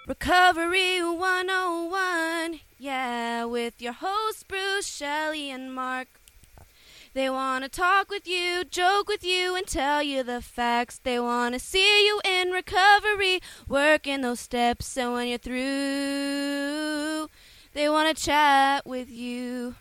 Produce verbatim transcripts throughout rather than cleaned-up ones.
Recovery one oh one, yeah, with your hosts Bruce, Shelley, and Mark. They want to talk with you, joke with you, and tell you the facts. They want to see you in recovery, working those steps, and when you're through, they want to chat with you.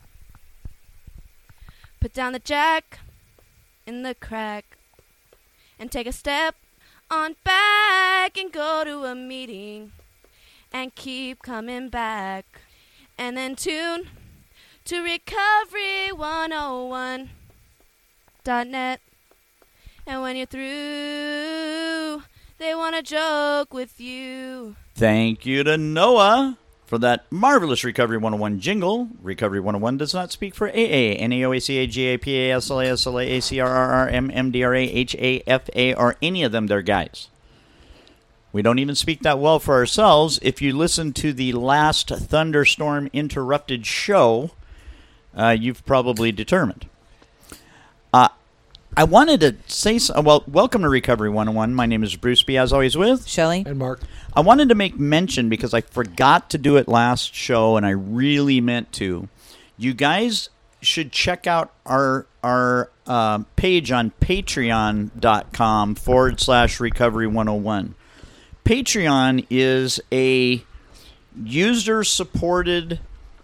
Put down the jack in the crack and take a step on back and go to a meeting and keep coming back. And then tune to Recovery one oh one dot net. And when you're through, they want to joke with you. Thank you to Noah for that marvelous Recovery one oh one jingle. Recovery one oh one does not speak for A A, N A O A C A, G A P A, S L A, S L A, A C R R R, M M D R A, H A F A, or any of them. They're guys. We don't even speak that well for ourselves. If you listen to the last Thunderstorm Interrupted show, uh, you've probably determined. Uh, I wanted to say, so, well, welcome to Recovery one oh one. My name is Bruce B, as always, with Shelley and Mark. I wanted to make mention because I forgot to do it last show, and I really meant to. You guys should check out our our uh, page on patreon.com forward slash recovery 101. Patreon is a user-supported,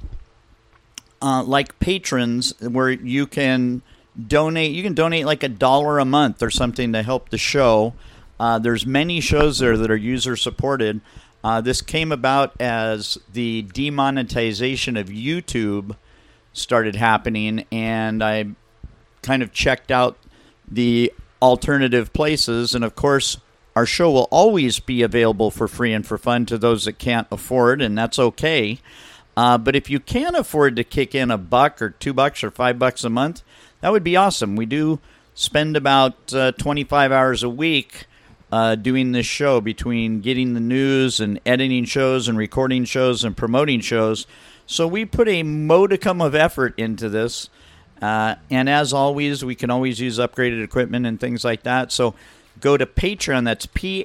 uh, like patrons, where you can donate. You can donate like a dollar a month or something to help the show. Uh, there's many shows there that are user-supported. Uh, this came about as the demonetization of YouTube started happening, and I kind of checked out the alternative places. And, of course, our show will always be available for free and for fun to those that can't afford, and that's okay. Uh, but if you can afford to kick in a buck or two bucks or five bucks a month, that would be awesome. We do spend about uh, twenty-five hours a week uh, doing this show, between getting the news and editing shows and recording shows and promoting shows. So we put a modicum of effort into this. Uh, and as always, we can always use upgraded equipment and things like that. So go to Patreon, that's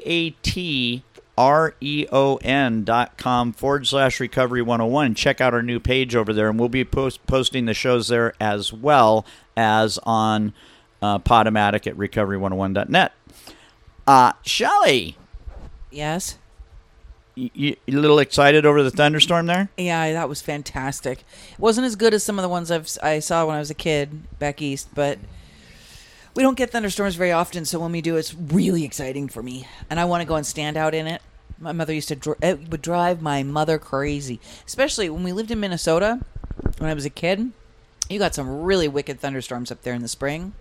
P-A-T-R-E-O-N dot com forward slash recovery 101. Check out our new page over there, and we'll be post- posting the shows there as well as on uh, Podomatic at recovery one oh one dot net. Uh, Shelley, Yes? you, you a little excited over the thunderstorm there? Yeah, that was fantastic. It wasn't as good as some of the ones I've, I saw when I was a kid back east, but we don't get thunderstorms very often, so when we do, it's really exciting for me. And I want to go and stand out in it. My mother used to, dr- it would drive my mother crazy. Especially when we lived in Minnesota, when I was a kid. You got some really wicked thunderstorms up there in the spring.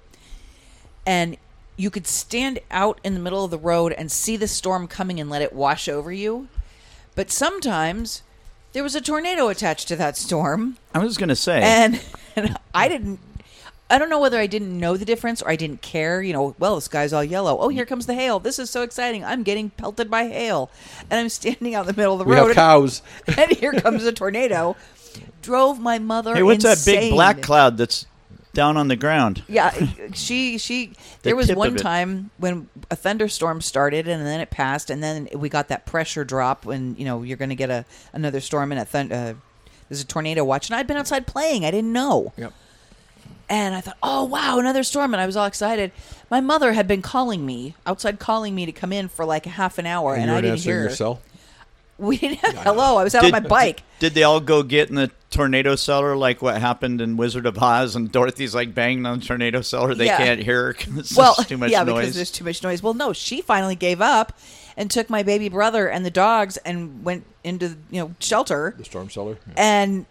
And you could stand out in the middle of the road and see the storm coming and let it wash over you. But sometimes there was a tornado attached to that storm. I was going to say. And, and I didn't, I don't know whether I didn't know the difference or I didn't care. You know, well, the sky's all yellow. Oh, here comes the hail. This is so exciting. I'm getting pelted by hail. And I'm standing out in the middle of the We road. have cows. And here comes a tornado. Drove my mother Hey, what's insane. that big black cloud that's down on the ground? Yeah, she, she, there was tip one of it. time when a thunderstorm started and then it passed and then we got that pressure drop when, you know, you're going to get a another storm and a thun- uh, there's a tornado watch. And I'd been outside playing. I didn't know. Yep. And I thought, oh, wow, another storm. And I was all excited. My mother had been calling me, outside calling me to come in for like a half an hour. And, you I weren't didn't answering hear your her. cell? We didn't have, hello, I was out on my bike. Did they all go get in the tornado cellar like what happened in Wizard of Oz, and Dorothy's like banging on the tornado cellar? They Yeah. can't hear her 'cause Well, there's too much yeah, noise. because there's too much noise. Well, no, she finally gave up and took my baby brother and the dogs and went into, you know, shelter. The storm cellar? Yeah. And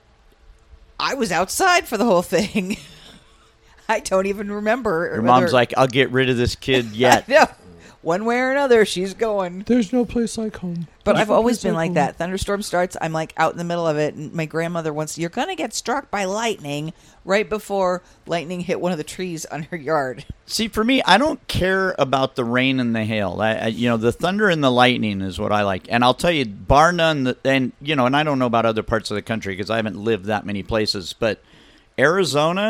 I was outside for the whole thing. I don't even remember. Your whether- mom's like, I'll get rid of this kid yet. no, one way or another, she's going. There's no place like home. But There's I've no always place been like home. that. Thunderstorm starts, I'm like out in the middle of it. And my grandmother once, you're going to get struck by lightning right before lightning hit one of the trees on her yard. See, for me, I don't care about the rain and the hail. I, I, you know, the thunder and the lightning is what I like. And I'll tell you, bar none, the, and, you know, and I don't know about other parts of the country because I haven't lived that many places, but Arizona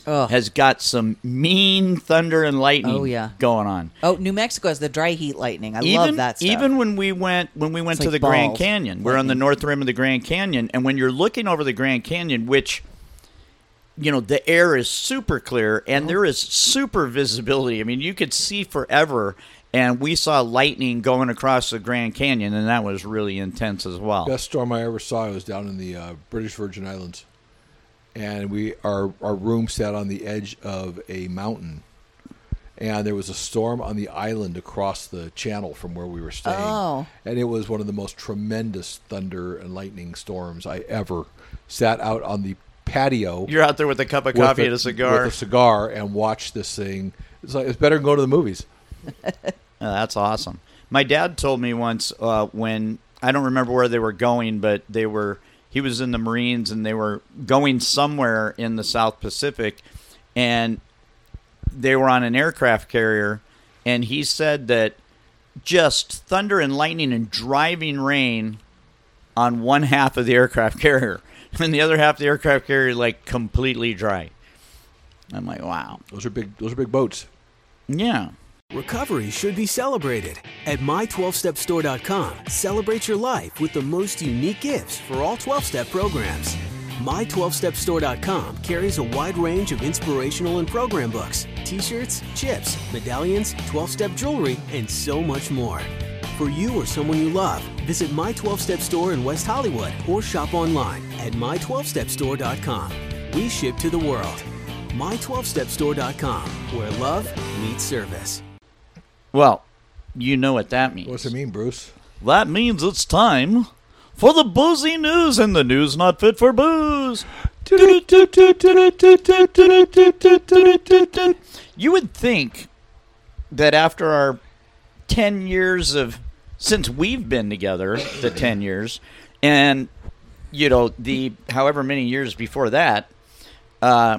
Ugh. has got some mean thunder and lightning Oh, yeah. going on. Oh, New Mexico has the dry heat lightning. I even, love that stuff. Even when we went when we went It's to like the Grand balls. Canyon, we're on the Lightning. north rim of the Grand Canyon, and when you're looking over the Grand Canyon, which you know the air is super clear and Oh. there is super visibility. I mean, you could see forever. And we saw lightning going across the Grand Canyon, and that was really intense as well. Best storm I ever saw was down in the uh, British Virgin Islands, and we our our room sat on the edge of a mountain, and there was a storm on the island across the channel from where we were staying. Oh. And it was one of the most tremendous thunder and lightning storms I ever sat out on the patio. You're out there with a cup of with coffee a- and a cigar. with a cigar, and watched this thing. It's like it's better than going to the movies. Oh, that's awesome. My dad told me once uh, when I don't remember where they were going, but they were he was in the Marines and they were going somewhere in the South Pacific, and they were on an aircraft carrier, and he said that just thunder and lightning and driving rain on one half of the aircraft carrier, and the other half of the aircraft carrier like completely dry. I'm like, wow, Those are big. Those are big boats. yeah. Recovery should be celebrated. At my twelve step store dot com, celebrate your life with the most unique gifts for all twelve-step programs. my twelve step store dot com carries a wide range of inspirational and program books, t-shirts, chips, medallions, twelve-step jewelry, and so much more. For you or someone you love, visit My twelve Step Store in West Hollywood or shop online at my twelve step store dot com. We ship to the world. my twelve step store dot com, where love meets service. Well, you know what that means. What's it mean, Bruce? That means it's time for the boozy news and the news not fit for booze. You would think that after our ten years of, since we've been together, the ten years, and, you know, the however many years before that, uh,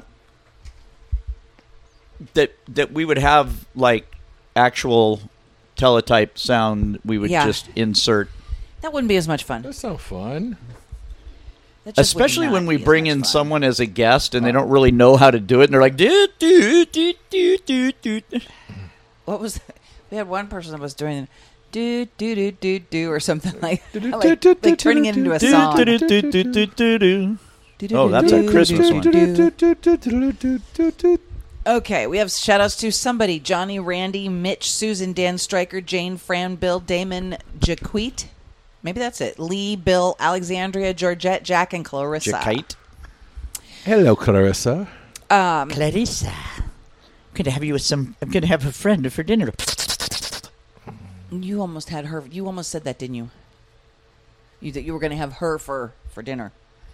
that that we would have, like, actual teletype sound we would Yeah. just insert. That wouldn't be as much fun. That's not fun. That just would Especially not when we be as bring much in fun. someone as a guest and they don't really know how to do it, and they're like, do, do, do, do, do, do. What was that? We had one person that was doing do do do do do or something like like, like turning it into a Do, song. do, do, do, do, do, do, do. Do, do, Oh, do, that's a do, Christmas do, one. do, do. Okay, we have shout outs to somebody: Johnny, Randy, Mitch, Susan, Dan, Stryker, Jane, Fran, Bill, Damon, Jaquit. Maybe that's it. Lee, Bill, Alexandria, Georgette, Jack, and Clarissa. Jakite. Hello, Clarissa. Um, Clarissa. I'm going to have you with some, I'm going to have a friend for dinner. you almost had her. You almost said that, didn't you? You that you were going to have her for for dinner.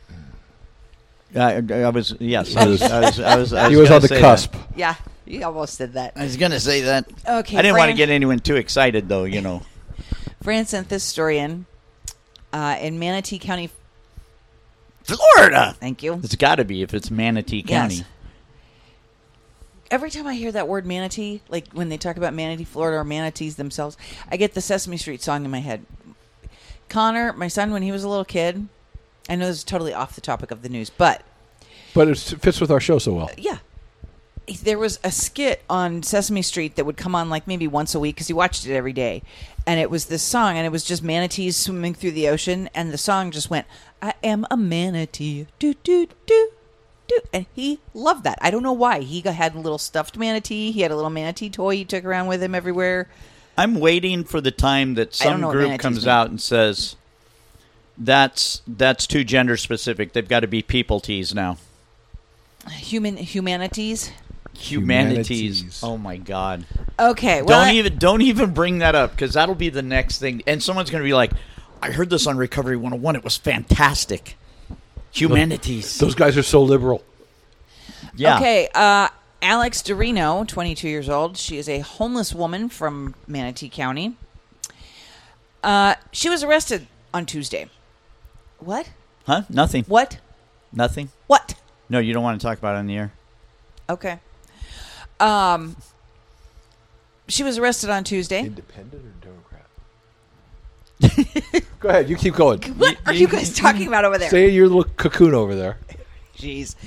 I, I was, yes. I was, I was, I was, I was He was gonna on the say cusp. that. Yeah, you almost said that. I was going to say that. Okay, I didn't want to Fran- get anyone too excited, though, you know. Fran sent this story in uh, in Manatee County. Florida! Thank you. It's got to be if it's Manatee County. Yes. Every time I hear that word manatee, like when they talk about Manatee, Florida, or manatees themselves, I get the Sesame Street song in my head. Connor, my son, when he was a little kid, I know this is totally off the topic of the news, but But it fits with our show so well. yeah. There was a skit on Sesame Street that would come on like maybe once a week because he watched it every day. And it was this song, and it was just manatees swimming through the ocean. And the song just went, I am a manatee. Do, do, do, do. And he loved that. I don't know why. He got, had a little stuffed manatee. He had a little manatee toy he took around with him everywhere. I'm waiting for the time that I don't some know what group manatees comes mean. out and says, that's that's too gender specific. They've got to be people tees now. Human humanities. Humanities. Humanities. Oh my God! Okay, well, don't I- even don't even bring that up because that'll be the next thing. And someone's going to be like, "I heard this on Recovery one oh one. It was fantastic." Humanities. Those guys are so liberal. Yeah. Okay, uh, Alex Dorino, twenty-two years old. She is a homeless woman from Manatee County. Uh, she was arrested on Tuesday. What? Huh? Nothing. What? Nothing. What? No, you don't want to talk about it on the air. Okay. Um, she was arrested on Tuesday. Independent or Democrat? Go ahead. You keep going. What are you guys talking about over there? Stay in your little cocoon over there. Jeez.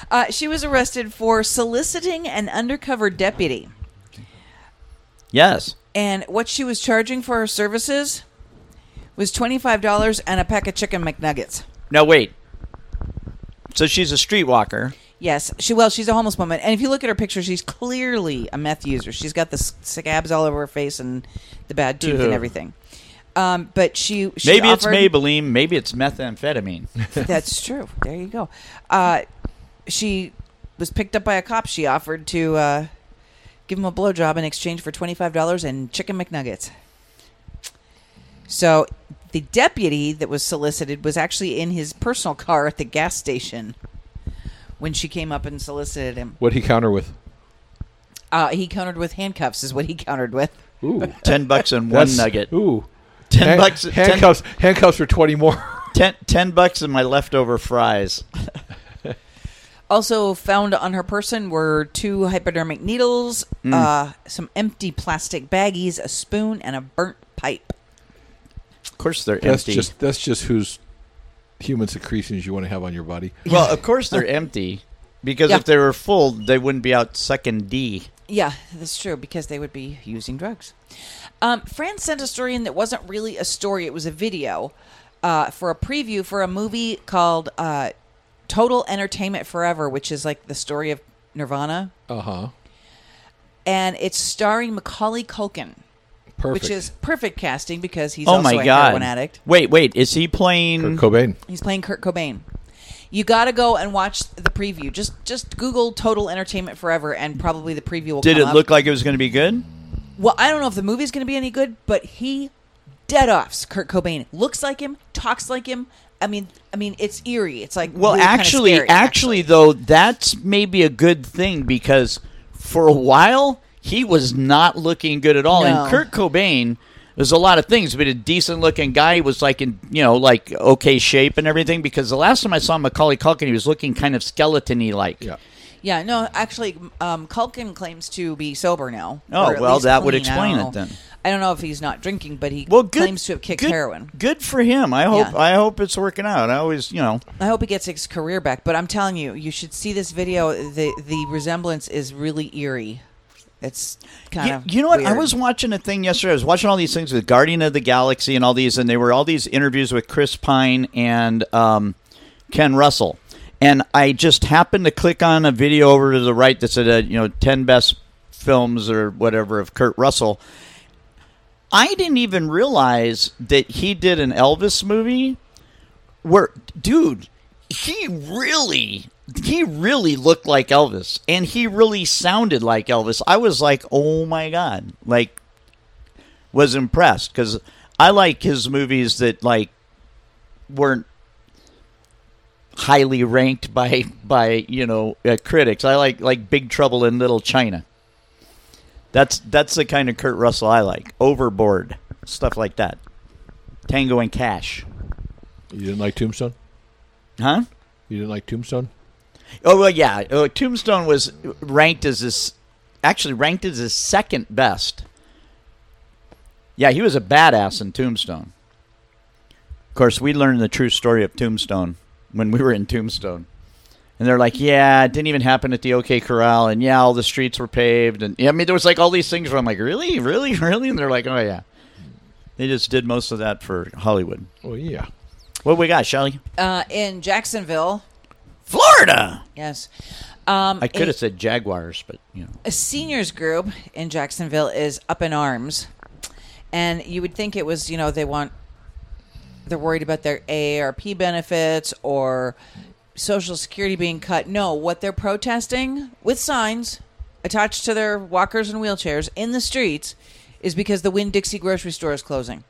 Uh, she was arrested for soliciting an undercover deputy. Yes. And what she was charging for her services was twenty-five dollars and a pack of chicken McNuggets. Now, wait. So she's a streetwalker. Yes, she well, she's a homeless woman, and if you look at her picture, she's clearly a meth user. She's got the s- scabs all over her face and the bad tooth Ugh. and everything. Um, but she, she maybe offered, it's Maybelline. Maybe it's methamphetamine. That's true. There you go. Uh, she was picked up by a cop. She offered to uh, give him a blowjob in exchange for twenty-five dollars and chicken McNuggets. So the deputy that was solicited was actually in his personal car at the gas station when she came up and solicited him. What'd he counter with? Uh, he countered with handcuffs is what he countered with. Ooh. Ten bucks and one That's- nugget. Ooh. Ten Han- bucks. handcuffs, handcuffs for twenty more. Ten, ten bucks and my leftover fries. Also found on her person were two hypodermic needles, Mm. uh, some empty plastic baggies, a spoon, and a burnt pipe. Of course they're That's empty. just that's just whose human secretions you want to have on your body. Well, of course they're empty. Because Yeah. if they were full, they wouldn't be out sucking D. Yeah, that's true, because they would be using drugs. Um, Fran sent a story in that wasn't really a story, it was a video uh, for a preview for a movie called uh, Total Entertainment Forever, which is like the story of Nirvana. Uh huh. And it's starring Macaulay Culkin, Perfect. which is perfect casting because he's Oh also my a god! heroin addict. Wait, wait. Is he playing? Kurt Cobain. He's playing Kurt Cobain. You got to go and watch the preview. Just just Google Total Entertainment Forever, and probably the preview will Did come it up. look like it was going to be good? Well, I don't know if the movie's going to be any good, but he dead offs Kurt Cobain. Looks like him, talks like him. I mean, I mean, it's eerie. It's like Well, really kinda actually, scary, actually, though, that's maybe a good thing because for a while he was not looking good at all. No. And Kurt Cobain, there's a lot of things, but a decent-looking guy. He was like in, you know, like okay shape and everything. Because the last time I saw Macaulay Culkin, he was looking kind of skeleton-y like. Yeah. Yeah, no, actually, um, Culkin claims to be sober now. Oh, or at well, least that would clean. I explain don't it know. then. I don't know if he's not drinking, but he Well, good, claims to have kicked good, heroin. Good for him. I hope. Yeah. I hope it's working out. I always, you know. I hope he gets his career back. But I'm telling you, you should see this video. The the resemblance is really eerie. It's kind You, of you know what? I weird. was watching a thing yesterday. I was watching all these things with Guardian of the Galaxy and all these, and they were all these interviews with Chris Pine and um, Ken Russell. And I just happened to click on a video over to the right that said, uh, you know, ten best films or whatever of Kurt Russell. I didn't even realize that he did an Elvis movie where, dude, he really, he really looked like Elvis. And he really sounded like Elvis. I was like, oh my God. Like, was impressed. Because I like his movies that, like, weren't highly ranked by by you know uh, critics. I like like Big Trouble in Little China. That's that's the kind of Kurt Russell I like. Overboard, stuff like that. Tango and Cash, You didn't like Tombstone? huh? You didn't like Tombstone? Oh well, yeah. Uh, Tombstone was ranked as his actually ranked as his second best. Yeah, he was a badass in Tombstone. Of course, we learned the true story of Tombstone when we were in Tombstone. And they're like, yeah, it didn't even happen at the OK Corral. And, yeah, all the streets were paved. And I mean, there was like all these things where I'm like, really? Really? Really? And they're like, oh, yeah. They just did most of that for Hollywood. Oh, yeah. What we got, Shelley? uh, in Jacksonville. Florida! Yes, um, I could a- have said Jaguars, but, you know. a seniors group in Jacksonville is up in arms, and you would think it was, you know, they want, they're worried about their A A R P benefits or Social Security being cut. No, what they're protesting with signs attached to their walkers and wheelchairs in the streets is because the Winn-Dixie grocery store is closing.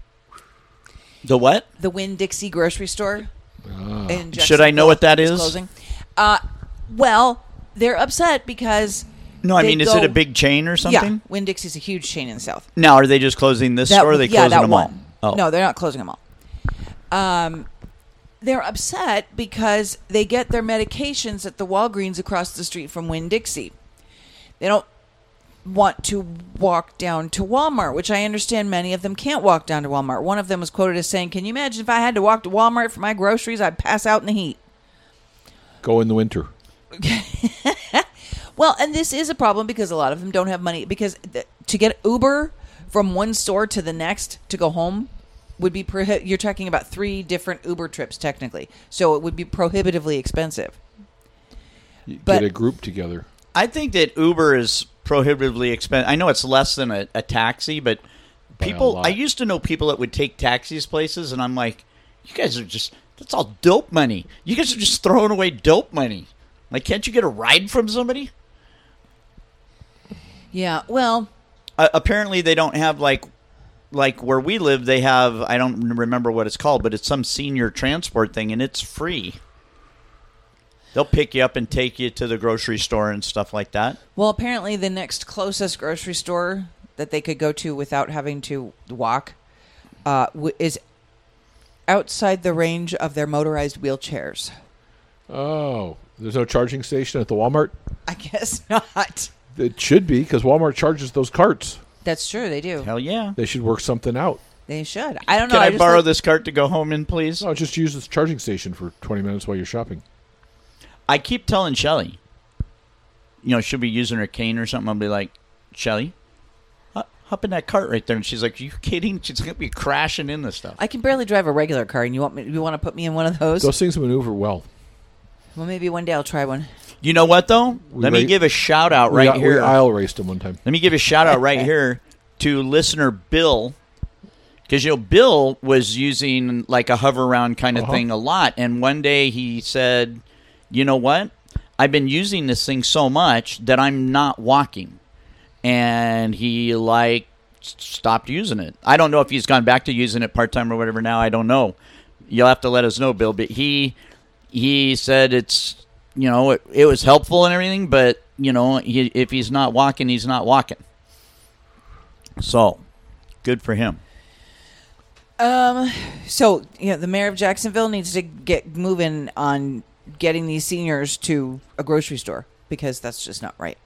The what? The Winn-Dixie grocery store in Should I know what that Jacksonville is? Closing. Uh, well, they're upset because No, I they mean, is go- it a big chain or something? Yeah, Winn-Dixie's a huge chain in the South. Now, are they just closing this That- store or are they yeah, closing that them one. all? Oh. No, they're not closing them all. Um, they're upset because they get their medications at the Walgreens across the street from Winn-Dixie. They don't want to walk down to Walmart, which I understand many of them can't walk down to Walmart. One of them was quoted as saying, "Can you imagine if I had to walk to Walmart for my groceries? I'd pass out in the heat." Go in the winter. Well, and this is a problem because a lot of them don't have money. Because th- to get Uber from one store to the next to go home would be prohi- you're talking about three different Uber trips technically, so it would be prohibitively expensive. You But- get a group together. I think that Uber is prohibitively expensive. I know it's less than a, a taxi, but By a people. lot. I used to know people that would take taxis places, and I'm like, you guys are just. That's all dope money. You guys are just throwing away dope money. Like, can't you get a ride from somebody? Yeah, well, Uh, apparently, they don't have like, like where we live. They have. I don't remember what it's called, but it's some senior transport thing, and it's free. They'll pick you up and take you to the grocery store and stuff like that. well, apparently the next closest grocery store that they could go to without having to walk uh, w- is outside the range of their motorized wheelchairs. Oh, there's no charging station at the Walmart? I guess not. It should be, because Walmart charges those carts. That's true. They do. Hell yeah! They should work something out. They should. I don't know. Can I, just borrow like- this cart to go home in, please? No, just use this charging station for twenty minutes while you're shopping. I keep telling Shelly, you know, she'll be using her cane or something. I'll be like, Shelly, hu- hop in that cart right there. And she's like, are you kidding? She's going to be crashing in this stuff. I can barely drive a regular car, and you want me? You want to put me in one of those? Those things maneuver well. Well, maybe one day I'll try one. You know what, though? We Let me ra- give a shout out We, right we here. aisle raced them one time. Let me give a shout out right here to listener Bill. Because, you know, Bill was using like a hover around kind of Uh-huh. thing a lot. And one day he said, you know what? I've been using this thing so much that I'm not walking. And he, like, s- stopped using it. I don't know if he's gone back to using it part-time or whatever now. I don't know. You'll have to let us know, Bill. But he he said it's, you know, it, it was helpful and everything. But, you know, he, if he's not walking, he's not walking. So, good for him. Um. So, yeah, the mayor of Jacksonville needs to get moving on getting these seniors to a grocery store because that's just not right.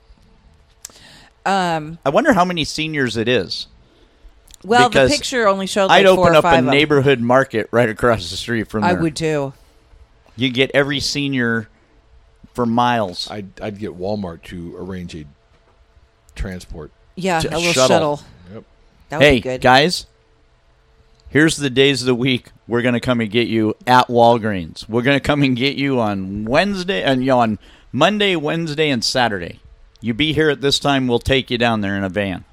Um. I wonder how many seniors it is. Well, Because the picture only showed like I'd four open or up five a of them. neighborhood market right across the street from there. I would too. You get every senior for miles. I'd, I'd get Walmart to arrange a transport. Yeah, J- a little shuttle. shuttle. Yep. That would Hey, be good. guys, here's the days of the week we're going to come and get you at Walgreens. We're going to come and get you on Wednesday, and you know, on Monday, Wednesday, and Saturday. You be here at this time, we'll take you down there in a van.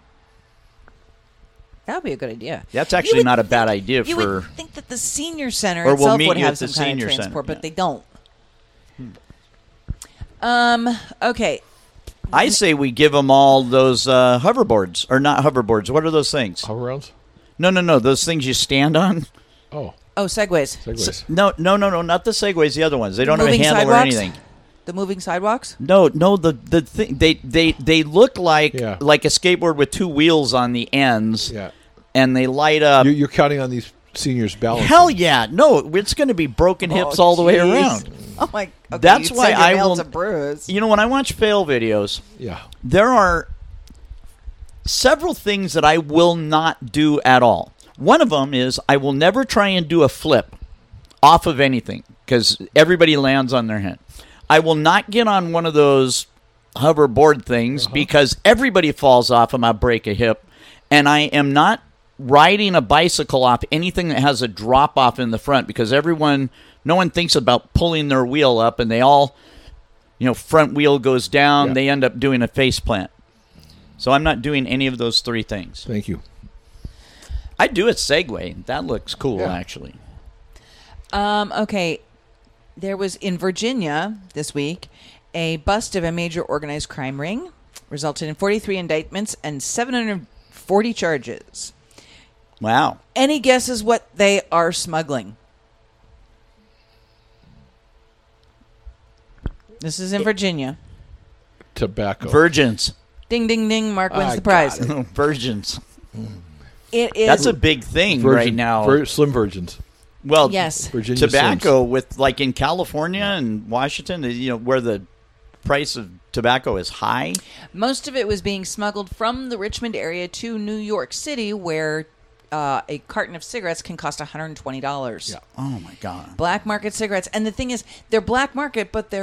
That would be a good idea. That's You actually would not a think- bad idea You for. would think that the senior center Or we'll itself meet would you have at the some kind senior of center, transport, but yeah. they don't. Um. Okay. I say we give them all those uh, hoverboards, or not hoverboards. What are those things? Hover rounds? No, no, no. Those things you stand on. Oh, Oh, segways. segways. S- No, no, no, no. Not the Segways. The other ones. They don't have a Moving handle or sidewalks? anything. The moving sidewalks. No, no. The the thing they they they look like Yeah. like a skateboard with two wheels on the ends, Yeah. and they light up. You're, you're counting on these seniors' balance. Hell yeah! No, it's going to be broken hips Oh, all the way jeez. around. Oh my. Okay, That's you'd why send your I mail will- to Bruce. You know, when I watch fail videos, Yeah. there are several things that I will not do at all. One of them is I will never try and do a flip off of anything because everybody lands on their head. I will not get on one of those hoverboard things because everybody falls off and I break a hip. And I am not riding a bicycle off anything that has a drop off in the front because everyone, no one thinks about pulling their wheel up and they all, you know, front wheel goes down. Yeah. They end up doing a face plant. So I'm not doing any of those three things. Thank you. I do a Segway. That looks cool, Yeah. actually. Um. Okay. There was in Virginia this week a bust of a major organized crime ring, resulted in forty-three indictments and seven hundred forty charges. Wow. Any guesses what they are smuggling? This is in Virginia. Tobacco. Virgins. Ding, ding, ding. Mark wins I the prize. Virgins. It is. That's a big thing Virgin- right now. Vir- slim virgins. well, Yes. Virginia tobacco with like in California and Washington, you know, where the price of tobacco is high. Most of it was being smuggled from the Richmond area to New York City, where uh, a carton of cigarettes can cost one hundred twenty dollars. Yeah. Oh my god. Black market cigarettes. And the thing is, they're black market, but they're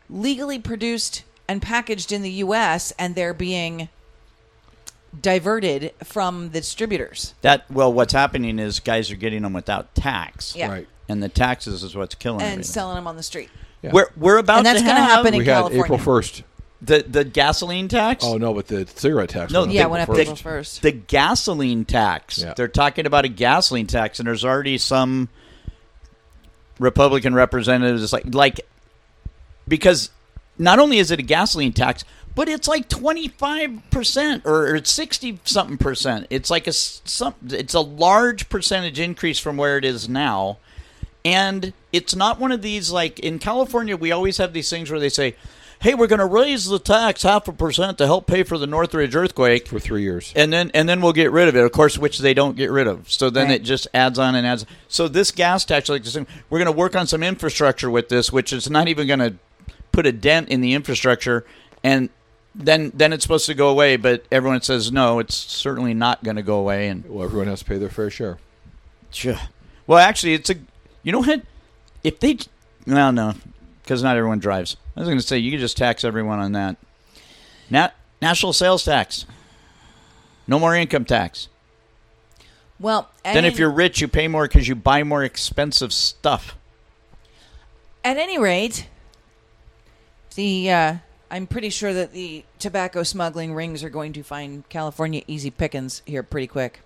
legally produced and packaged in the U S and they're being diverted from the distributors. That well, what's happening is guys are getting them without tax. Yeah. Right. And the taxes is what's killing And everything. selling them on the street. Yeah. We're we're about And that's to gonna have happen in we had California. April first. the the gasoline tax. Oh no, but the cigarette tax. No, went up Yeah, the- went up April April first. first. The gasoline tax. Yeah. They're talking about a gasoline tax, and there's already some Republican representatives like like because not only is it a gasoline tax, but it's like twenty-five percent or it's sixty something percent. It's like a s- some it's a large percentage increase from where it is now. And it's not one of these, like, in California, we always have these things where they say, hey, we're going to raise the tax half a percent to help pay for the Northridge earthquake. For three years. And then and then we'll get rid of it, of course, which they don't get rid of. So then Right. it just adds on and adds. So this gas tax, like this thing, we're going to work on some infrastructure with this, which is not even going to put a dent in the infrastructure. And then then it's supposed to go away, but everyone says, no, it's certainly not going to go away. And Well, everyone has to pay their fair share. Sure. Well, actually, it's a. You know what? If they. Well, no, because not everyone drives. I was going to say, you could just tax everyone on that. Nat, national sales tax. No more income tax. Well, Then if any- you're rich, you pay more because you buy more expensive stuff. at any rate, the uh, I'm pretty sure that the tobacco smuggling rings are going to find California easy pickings here pretty quick.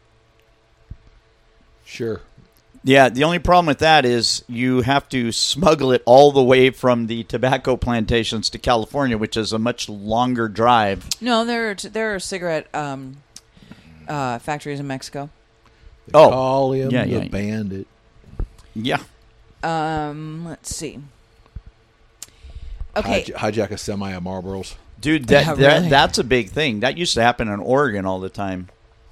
Sure. Yeah, the only problem with that is you have to smuggle it all the way from the tobacco plantations to California, which is a much longer drive. No, there are t- there are cigarette um, uh, factories in Mexico. They Oh. call him Yeah, the yeah. bandit. Yeah. Um, let's see. Okay, Hij- hijack a semi at Marlboro's. Dude, that, Yeah, that really. that's a big thing. That used to happen in Oregon all the time.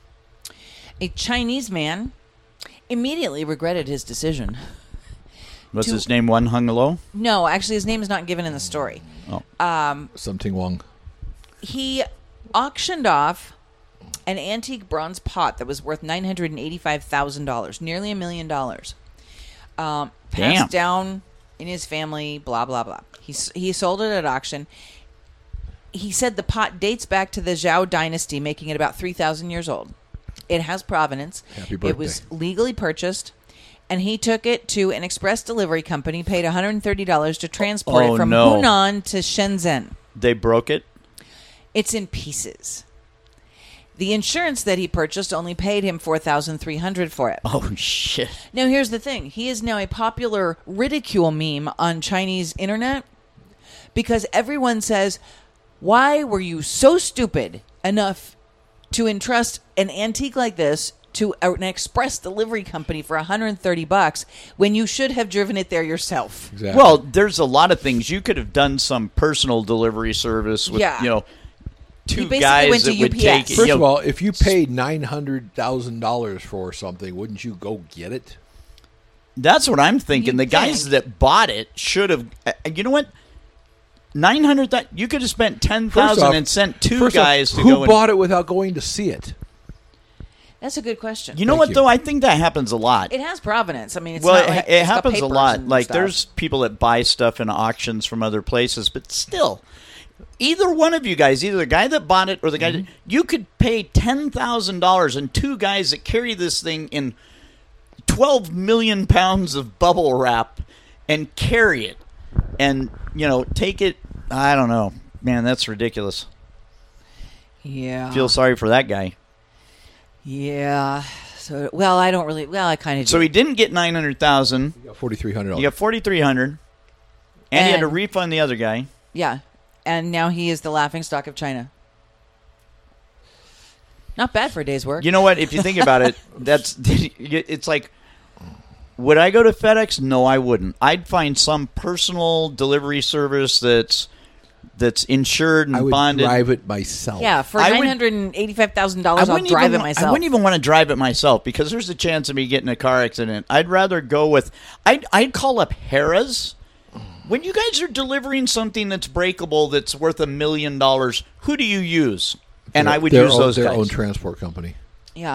a Chinese man immediately regretted his decision. What's To- his name? One Hung Lo? No, actually, his name is not given in the story. Oh. Um, Something Wong. he auctioned off an antique bronze pot that was worth nine hundred eighty-five thousand dollars, nearly a million dollars. Um, passed Damn. down in his family, blah, blah, blah. He, s- he sold it at auction. He said the pot dates back to the Zhao dynasty, making it about three thousand years old. It has provenance. Happy It was birthday. legally purchased. And he took it to an express delivery company, paid one hundred thirty dollars to transport Oh, it from no. Hunan to Shenzhen. They broke it? It's in pieces. The insurance that he purchased only paid him four thousand three hundred dollars for it. Oh, shit. Now, here's the thing. He is now a popular ridicule meme on Chinese internet because everyone says, why were you so stupid enough to entrust an antique like this to an express delivery company for one hundred thirty bucks when you should have driven it there yourself? Exactly. Well, there's a lot of things. You could have done some personal delivery service with, Yeah. you know, two basically guys went to that would U P take S. it. First you of know, all, if you paid nine hundred thousand dollars for something, wouldn't you go get it? that's what I'm thinking. You the guys think. that bought it should have. uh, You know what? Nine hundred. That you could have spent ten First off- thousand and sent two first off, guys to who go. bought it without going to see it? That's a good question. And, you know Thank what you. though? I think that happens a lot. It has provenance. I mean, it's well, not it, like it it's got happens a papers lot. and Like stuff. there's people that buy stuff in auctions from other places, but still, either one of you guys, either the guy that bought it or the guy, Mm-hmm. that, you could pay ten thousand dollars and two guys that carry this thing in twelve million pounds of bubble wrap and carry it, and you know take it. I don't know, man. That's ridiculous. Yeah. Feel sorry for that guy. Yeah. So, well, I don't really. Well, I kind of. So he didn't get nine hundred thousand. You got forty-three hundred He dollars. got forty three hundred, and he had to And- refund the other guy. Yeah, and now he is the laughing stock of China. Not bad for a day's work. You know what? If you think about it, that's it's like, would I go to FedEx? No, I wouldn't. I'd find some personal delivery service that's that's insured and I would bonded. drive it myself. Yeah, for I would- nine hundred and eighty-five thousand I dollars, I'll wouldn't drive even, it wa- myself. I wouldn't even want to drive it myself because there's a chance of me getting in a car accident. I'd rather go with. I'd I'd call up Harrah's. When you guys are delivering something that's breakable that's worth a million dollars, who do you use? And Their- I would their use own, those their guys. own transport company. Yeah.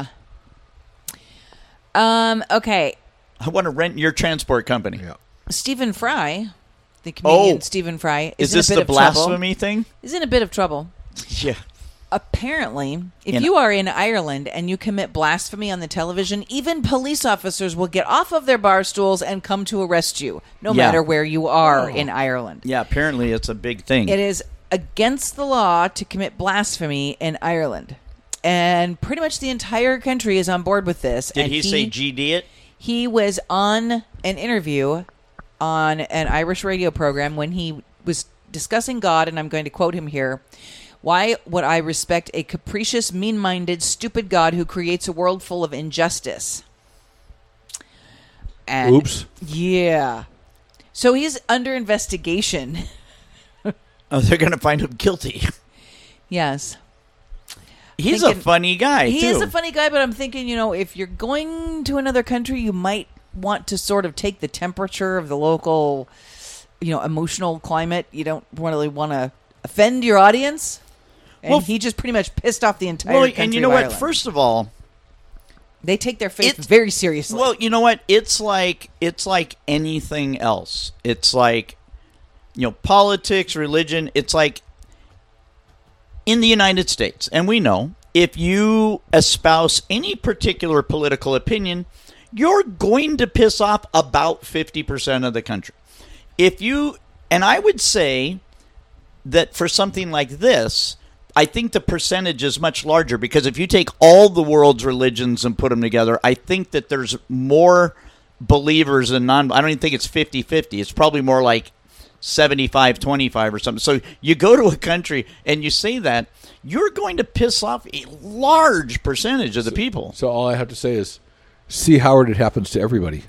Um. Okay. I want to rent your transport company. Yeah. Stephen Fry, the comedian Oh. Stephen Fry, Is is in this a bit the of trouble. blasphemy thing? Is in a bit of trouble. Yeah. Apparently, if In- you are in Ireland and you commit blasphemy on the television, even police officers will get off of their bar stools and come to arrest you, no Yeah. matter where you are in Ireland. Yeah, apparently it's a big thing. It is against the law to commit blasphemy in Ireland. And pretty much the entire country is on board with this. Did and he, say G D it? He was on an interview on an Irish radio program when he was discussing God, and I'm going to quote him here. Why would I respect a capricious, mean-minded, stupid God who creates a world full of injustice? And Oops. Yeah. So he's under investigation. Oh, they're going to find him guilty. Yes. He's Thinking- a funny guy, He too. is a funny guy, but I'm thinking, you know, if you're going to another country, you might want to sort of take the temperature of the local, you know, emotional climate. You don't really want to offend your audience. And Well, he just pretty much pissed off the entire well, country and you know of what? Ireland. First of all, They take their faith It's- very seriously. well, you know what? It's like it's like anything else. It's like, you know, politics, religion. It's like in the United States, and we know if you espouse any particular political opinion, you're going to piss off about fifty percent of the country. If you, and I would say that for something like this, I think the percentage is much larger because if you take all the world's religions and put them together, I think that there's more believers than non. I don't even think it's fifty-fifty. It's probably more like seventy-five twenty-five or something. So you go to a country and you say that, you're going to piss off a large percentage of the people. So all I have to say is, see Howard, it happens to everybody.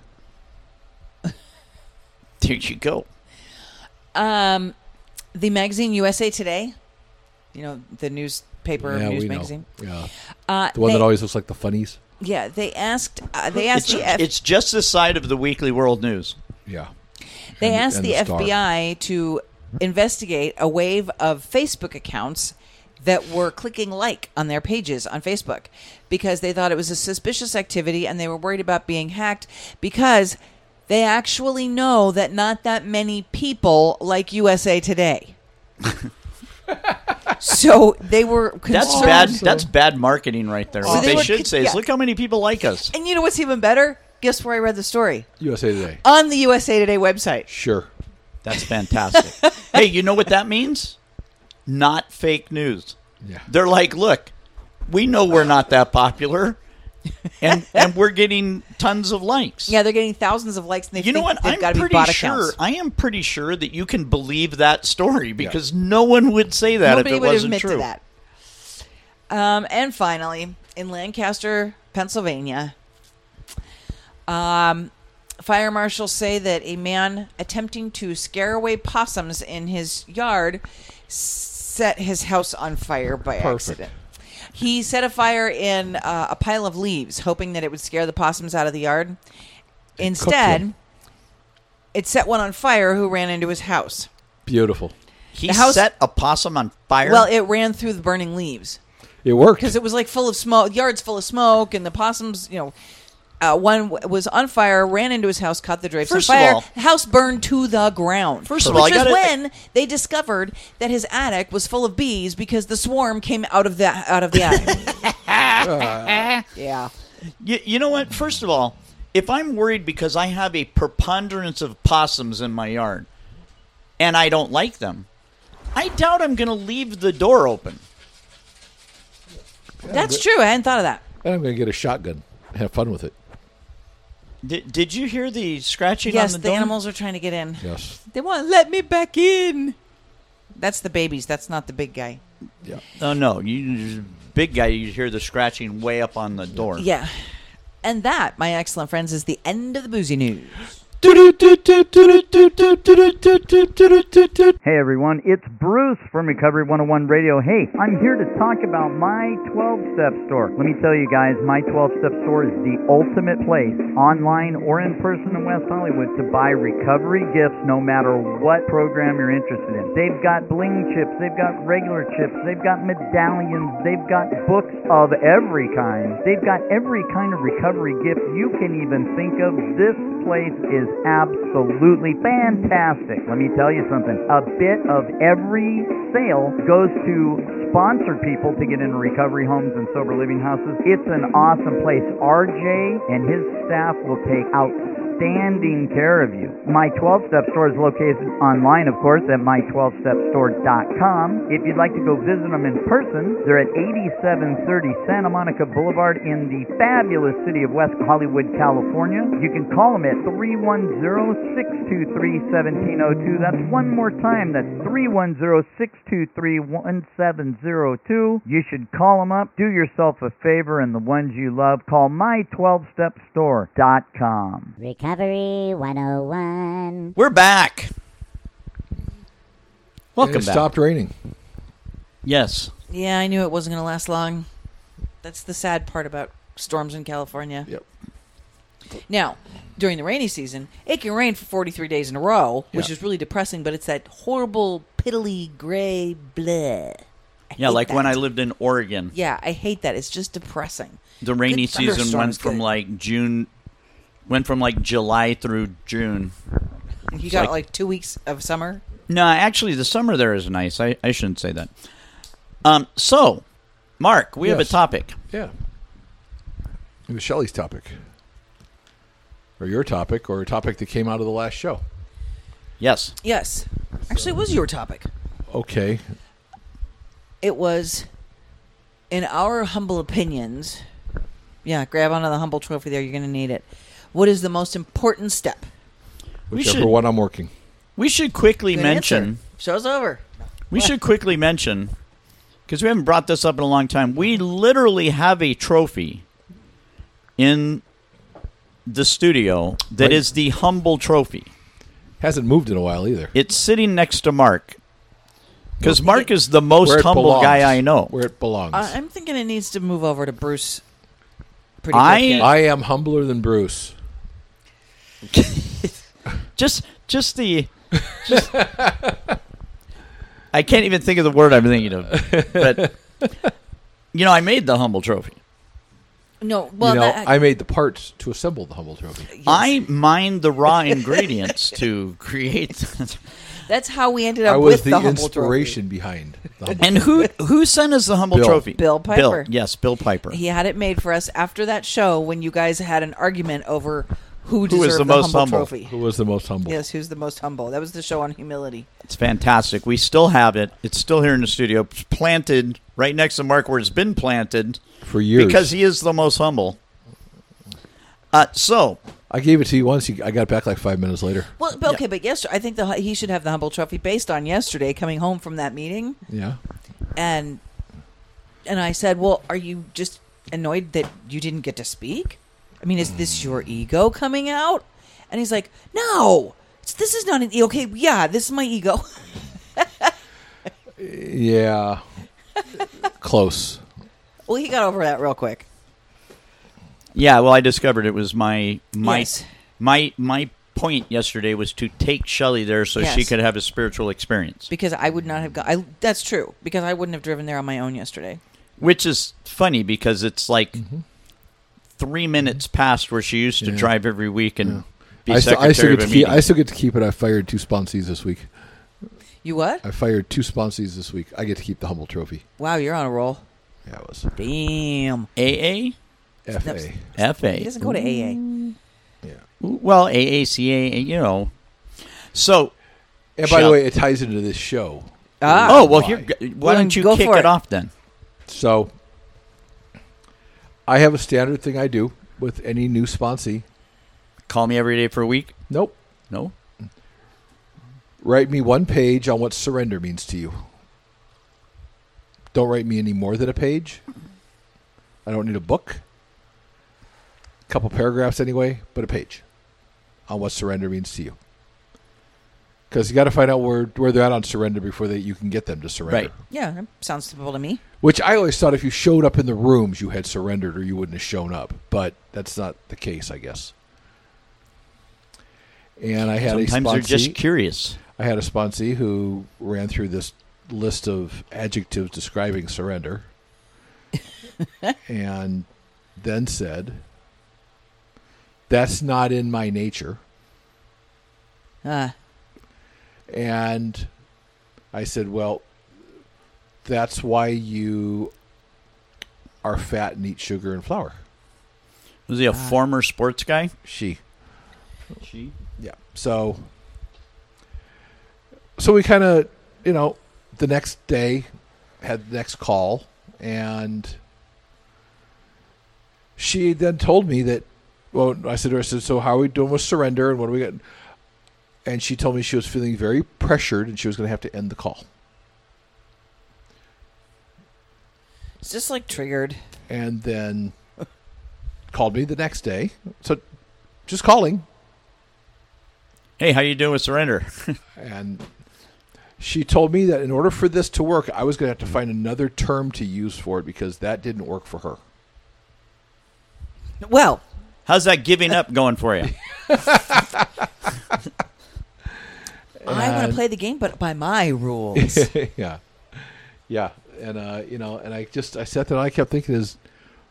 There you go. um, the magazine U S A Today, you know, the newspaper, yeah, news we magazine. know. Yeah. Uh, The one they, that always looks like the funnies. Yeah, they asked. Uh, they asked It's, the F- it's just the side of the Weekly World News. Yeah. They And- asked and the, the Star. F B I to investigate a wave of Facebook accounts that were clicking like on their pages on Facebook because they thought it was a suspicious activity and they were worried about being hacked because they actually know that not that many people like U S A Today. So they were concerned. That's bad. That's bad marketing right there. So what they they, were- should say yeah. is, look how many people like us. And you know what's even better? Guess where I read the story? U S A Today. On the U S A Today website. Sure. That's fantastic. Hey, you know what that means? Not fake news. Yeah. They're like, look, we know we're not that popular, and and we're getting tons of likes. Yeah, they're getting thousands of likes, and they You know think what? they've I'm got to be pretty bot sure. accounts. I am pretty sure that you can believe that story because no one would say that Nobody if it would wasn't admit true. to that. Um, and finally, in Lancaster, Pennsylvania, um, fire marshals say that a man attempting to scare away possums in his yard set his house on fire by Perfect. accident. He set a fire in uh, a pile of leaves, hoping that it would scare the possums out of the yard. Instead, them. it set one on fire who ran into his house. Beautiful. He The house- set a possum on fire. Well, it ran through the burning leaves. It worked. Because it was like full of smoke, yards full of smoke, and the possums, you know, uh, one w- was on fire, ran into his house, caught the drapes First of on fire. all- the house burned to the ground. First of which all, I is gotta- when they discovered that his attic was full of bees because the swarm came out of the out of the attic. Yeah. You, you know what? First of all, if I'm worried because I have a preponderance of possums in my yard and I don't like them, I doubt I'm going to leave the door open. That's true. I hadn't thought of that. And I'm going to get a shotgun. Have fun with it. Did, did you hear the scratching Yes, on the, the door? animals are trying to get in. Yes. They want to let me back in. That's the babies. That's not the big guy. Yeah. Oh, no. You big guy, you hear the scratching way up on the door. Yeah. And that, my excellent friends, is the end of the boozy news. Hey everyone, it's Bruce from Recovery one oh one Radio. Hey, I'm here to talk about My twelve-Step Store. Let me tell you guys, My twelve-Step Store is the ultimate place, online or in person in West Hollywood, to buy recovery gifts no matter what program you're interested in. They've got bling chips, they've got regular chips, they've got medallions, they've got books of every kind. They've got every kind of recovery gift you can even think of. This place is absolutely fantastic. Let me tell you something. A bit of every sale goes to sponsor people to get into recovery homes and sober living houses. It's an awesome place. R J and his staff will take outstanding care of you. My twelve-Step Store is located online, of course, at my twelve step store dot com. If you'd like to go visit them in person, they're at eighty-seven thirty Santa Monica Boulevard in the fabulous city of West Hollywood, California. You can call them at three one zero, six two three, one seven zero two. That's one more time. That's three one zero, six two three, one seven zero two. You should call them up. Do yourself a favor, and the ones you love, call my twelve step store dot com. Recovery one oh one. We're back. Welcome And it back. stopped raining. Yes. Yeah, I knew it wasn't going to last long. That's the sad part about storms in California. Yep. Now, during the rainy season, it can rain for forty-three days in a row, which Yeah. is really depressing, but it's that horrible, piddly, gray bleh. I Yeah, hate like when that. I lived in Oregon. Yeah, I hate that. It's just depressing. The rainy Good season thunderstorms, went from good. like June, went from like July through June. You It's got like- like, two weeks of summer. No, actually, the summer there is nice. I, I shouldn't say that. Um, so, Mark, we have a Yes. topic. Yeah. It was Shelley's topic. Or your topic, or a topic that came out of the last show. Yes. Yes. Actually, it was your topic. Okay. It was, in our humble opinions, yeah, grab onto the humble trophy there. You're going to need it. What is the most important step? We Whichever should- one I'm working. We should quickly Good mention. answer. Show's over. We should quickly mention, because we haven't brought this up in a long time. We literally have a trophy in the studio that Right. is the humble trophy. Hasn't moved in a while either. It's sitting next to Mark. Because Well, Mark is the most Where it humble belongs. guy I know. Where it belongs. I- I'm thinking it needs to move over to Bruce. Pretty I- quick. I am humbler than Bruce. Just, just the. Just, I can't even think of the word I'm thinking of. But, you know, I made the humble trophy. No, well, you know, that, I made the parts to assemble the humble trophy. yes. I mined the raw ingredients to create. That's how we ended up I was with the, the, humble inspiration behind the humble And who who sent us the humble Bill. trophy? Bill Piper. Bill, yes, Bill Piper. trophy. He had it made for us after that show when you guys had an argument over who Who deserved is the the, most humble, humble? trophy. Who was the most humble? Yes, who's the most humble? That was the show on humility. It's fantastic. We still have it. It's still here in the studio. It's planted right next to Mark where it's been planted For years. because he is the most humble. Uh, so, I gave it to you once. You, I got it back like five minutes later. Well, but okay, but yesterday, I think the, he should have the humble trophy based on yesterday coming home from that meeting, Yeah. and and I said, "Well, are you just annoyed that you didn't get to speak? I mean, is this your ego coming out?" And he's like, "No, it's, this is not an ego. Okay, yeah, this is my ego." Yeah. Close. Well, he got over that real quick. yeah, well, I discovered it was my my Yes. my my point yesterday was to take Shelley there so she Yes. could have a spiritual experience, Because I would not have gone. I, that's true. Because I wouldn't have driven there on my own yesterday. which is funny because it's like Mm-hmm. three minutes past where she used to Yeah. drive every week and be I still, secretary I, still of get a to keep, meeting. I still get to keep it. I fired two sponsees this week. You what? I fired two sponsees this week. I get to keep the humble trophy. Wow, you're on a roll. Yeah, it was Damn. A A? F A. No, F A. He doesn't go to A A. Yeah. Well, A A C A, you know. So, And by Shall- the way, it ties into this show. Ah. oh, well, Why? here, why Well, don't you go kick for it it. off then? So, I have a standard thing I do with any new sponsee. Call me every day for a week? Nope. No? Write me one page on what surrender means to you. Don't write me any more than a page. I don't need a book. A couple paragraphs anyway, but a page on what surrender means to you. Because you got to find out where where they're at on surrender before they you can get them to surrender. Right. Yeah, that sounds simple to me. Which I always thought if you showed up in the rooms, you had surrendered or you wouldn't have shown up. But that's not the case, I guess. And I had Sometimes a they're sponsee. just curious. I had a sponsee who ran through this list of adjectives describing surrender and then said, That's not in my nature. Uh, And I said, well, that's why you are fat and eat sugar and flour. Was he a former sports guy? She. She. Yeah. So, so we kind of, you know, the next day had the next call, and she then told me that, well, I said to her, I said, so how are we doing with surrender, and what do we got? And she told me she was feeling very pressured and she was going to have to end the call. it's just like triggered. And then called me the next day. So just calling. Hey, how you doing with surrender? And she told me that in order for this to work, I was going to have to find another term to use for it because that didn't work for her. Well, How's that giving up going for you? I want to play the game, but by my rules. yeah. Yeah. And, uh, you know, and I just, I sat there and I kept thinking is,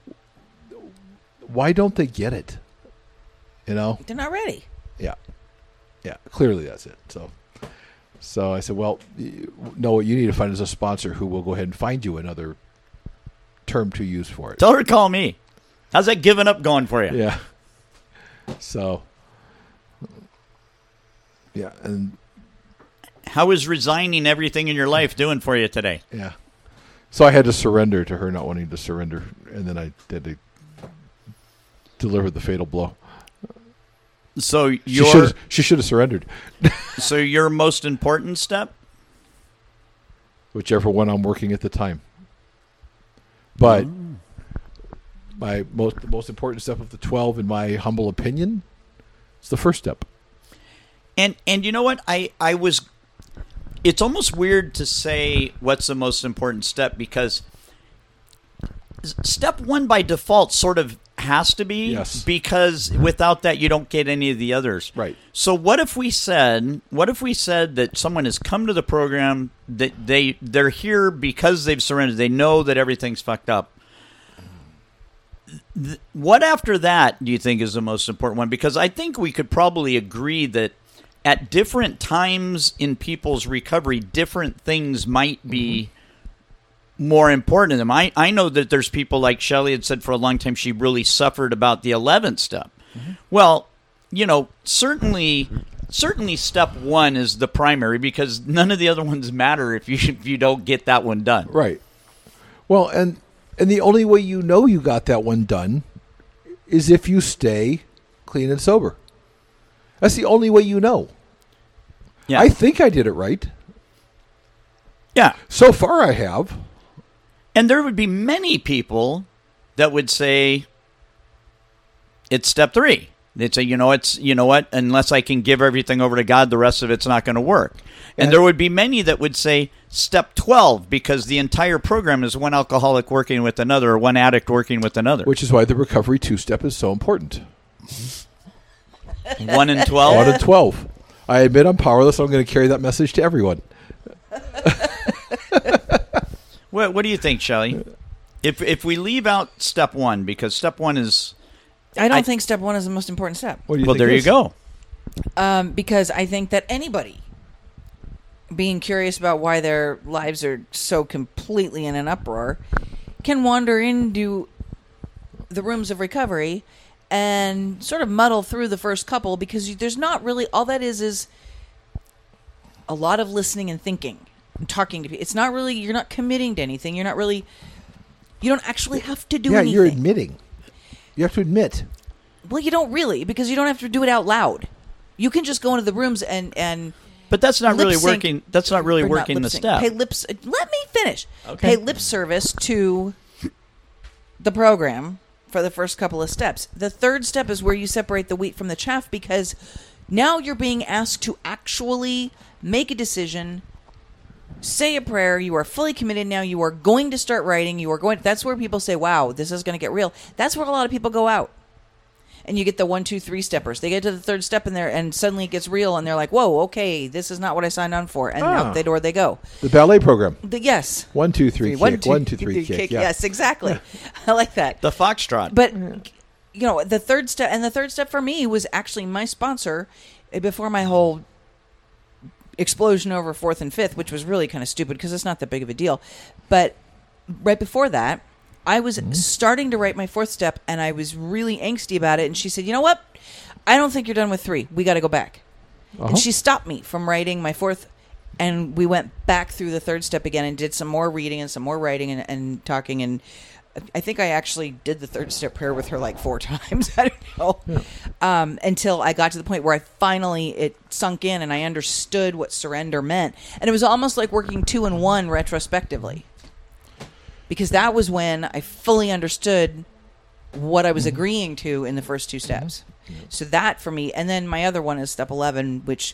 why don't they get it? You know? They're not ready. Yeah. Yeah. Clearly that's it. So, so I said, well, you, no, what you need to find is a sponsor who will go ahead and find you another term to use for it. Tell her to call me. How's that giving up going for you? Yeah. So, yeah. And, How is resigning everything in your life doing for you today? yeah. So I had to surrender to her not wanting to surrender, and then I had to deliver the fatal blow. So She your should she should have surrendered, so your most important step? whichever one I'm working at the time. But my most the most important step of the twelve, in my humble opinion, is the first step. And and you know what? I, I was it's almost weird to say what's the most important step because s- step one by default sort of has to be Yes. because without that you don't get any of the others. Right. So what if we said what if we said that someone has come to the program that they they're here because they've surrendered. They know that everything's fucked up. Th- What after that do you think is the most important one? Because I think we could probably agree that at different times in people's recovery, different things might be more important to them. I, I know that there's people like Shelley had said for a long time she really suffered about the eleventh step. Well, you know, certainly certainly step one is the primary because none of the other ones matter if you if you don't get that one done. Right. Well, and and the only way you know you got that one done is if you stay clean and sober. That's the only way you know. Yeah. I think I did it right. Yeah. So far I have. And there would be many people that would say it's step three. They'd say, you know, it's you know what, unless I can give everything over to God, the rest of it's not going to work. And, And- there would be many that would say step twelve because the entire program is one alcoholic working with another or one addict working with another. Which is why the recovery two-step is so important. one and twelve? One and twelve. I admit I'm powerless. I'm going to carry that message to everyone. What, what do you think, Shelley? If if we leave out step one, because step one is... I don't I- think step one is the most important step. What do you Well, think there it you is? go. Um, because I think that anybody being curious about why their lives are so completely in an uproar can wander into the rooms of recovery and sort of muddle through the first couple because you, there's not really all that is is a lot of listening and thinking and talking to people. It's not really you're not committing to anything. You're not really you don't actually have to do Yeah, anything. you're admitting. You have to admit. Well, you don't really because you don't have to do it out loud. You can just go into the rooms and and But that's not lip really sync- working. That's not really or not working lip the sync, step. Pay lips. Let me finish. Okay. Pay lip service to the program for the first couple of steps. The third step is where you separate the wheat from the chaff because now you're being asked to actually make a decision, say a prayer. You are fully committed now. You are going to start writing. You are going. That's where people say, "Wow, this is going to get real." That's where a lot of people go out. And you get the one, two, three steppers. They get to the third step in there, and suddenly it gets real, and they're like, "Whoa, okay, this is not what I signed on for." And Ah. out the door they go. The ballet program. The, yes, One, two, three, kick. One, two, One, two, three, kick. Yeah. Yes, exactly. I like that. The foxtrot. But you know, the third step, and the third step for me was actually my sponsor eh, before my whole explosion over fourth and fifth, which was really kind of stupid because it's not that big of a deal. But right before that, I was mm-hmm. starting to write my fourth step, and I was really angsty about it. And she said, you know what? I don't think you're done with three. We got to go back. Uh-huh. And she stopped me from writing my fourth, and we went back through the third step again and did some more reading and some more writing and, and talking. And I think I actually did the third step prayer with her like four times. I don't know. Yeah. Um, until I got to the point where I finally, it sunk in and I understood what surrender meant. And it was almost like working two and one retrospectively. Because that was when I fully understood what I was mm-hmm. agreeing to in the first two steps. Mm-hmm. So that for me, and then my other one is step eleven, which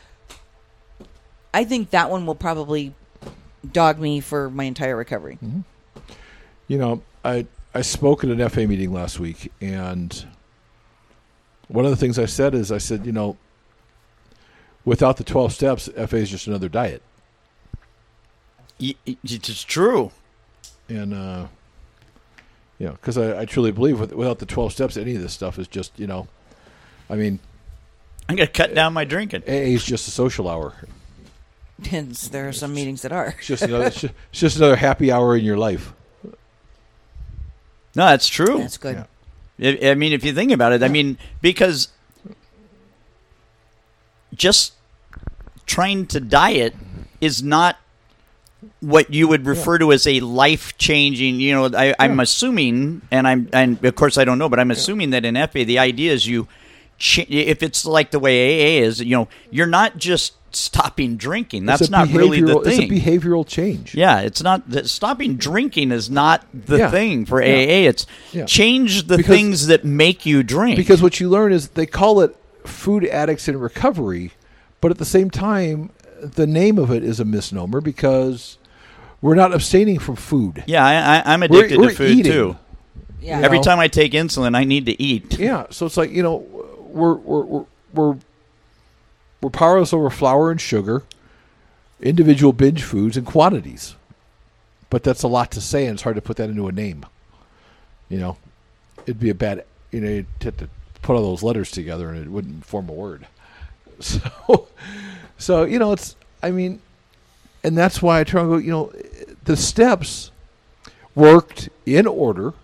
I think that one will probably dog me for my entire recovery. Mm-hmm. You know, I I spoke at an F A meeting last week, and one of the things I said is I said, you know, without the twelve steps, F A is just another diet. It's true. And, uh, you know, because I, I truly believe with, without the twelve steps, any of this stuff is just, you know, I mean. I'm going to cut down my drinking. A A is just a social hour. And there are some meetings that are. It's just another, it's just, it's just another happy hour in your life. No, that's true. That's good. Yeah. I, I mean, if you think about it, I mean, because just trying to diet is not what you would refer yeah. to as a life-changing, you know, I, I'm yeah. assuming, and I'm, and of course I don't know, but I'm assuming that in F A, the idea is you, ch- if it's like the way A A is, you know, you're not just stopping drinking. That's not really the thing. It's a behavioral change. Yeah, it's not, that stopping drinking is not the yeah. thing for yeah. A A. It's yeah. change the because, things that make you drink. Because what you learn is they call it food addicts in recovery, but at the same time, the name of it is a misnomer because we're not abstaining from food. Yeah, I, I, I'm addicted we're, we're to food eating, too. Yeah. Every know? time I take insulin, I need to eat. Yeah, so it's like, you know, we're we're we're we're, we're powerless over flour and sugar, individual binge foods and quantities. But that's a lot to say, and it's hard to put that into a name. You know, it'd be a bad, you know, you'd have to put all those letters together and it wouldn't form a word. So, so you know, it's, I mean, and that's why I try to go, you know, the steps worked in order.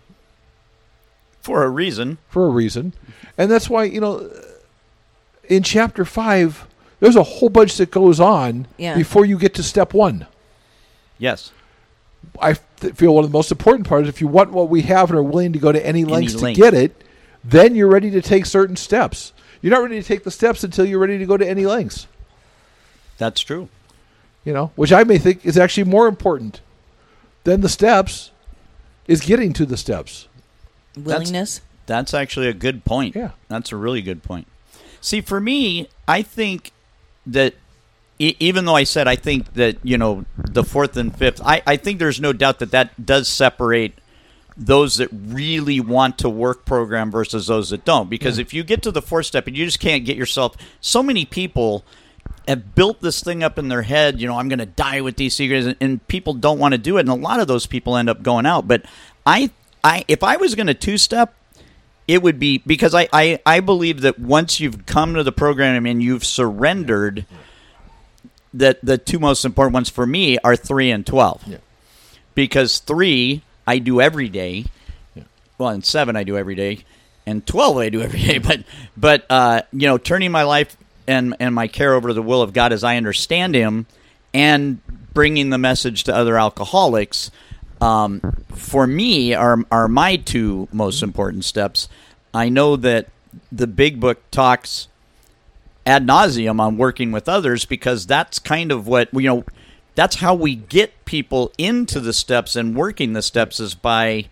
For a reason. For a reason. And that's why, you know, in chapter five, there's a whole bunch that goes on yeah. before you get to step one. Yes. I th- feel one of the most important parts, if you want what we have and are willing to go to any lengths any to length. get it, then you're ready to take certain steps. You're not ready to take the steps until you're ready to go to any lengths. That's true. You know, which I may think is actually more important than the steps is getting to the steps. Willingness. That's, that's actually a good point. Yeah. That's a really good point. See, for me, I think that e- even though I said I think that, you know, the fourth and fifth, I, I think there's no doubt that that does separate those that really want to work program versus those that don't. Because yeah. if you get to the fourth step and you just can't get yourself, so many people have built this thing up in their head, you know, I'm going to die with these secrets, and, and people don't want to do it. And a lot of those people end up going out. But I, I, if I was going to two-step, it would be because I, I, I believe that once you've come to the program and you've surrendered, that the two most important ones for me are three and twelve. Yeah. Because three I do every day. Yeah. Well, and seven I do every day, and twelve I do every day. But but uh, you know, turning my life and and my care over to the will of God as I understand Him, and bringing the message to other alcoholics. Um, for me, are are my two most important steps. I know that the Big Book talks ad nauseum on working with others because that's kind of what, you know, that's how we get people into the steps and working the steps is by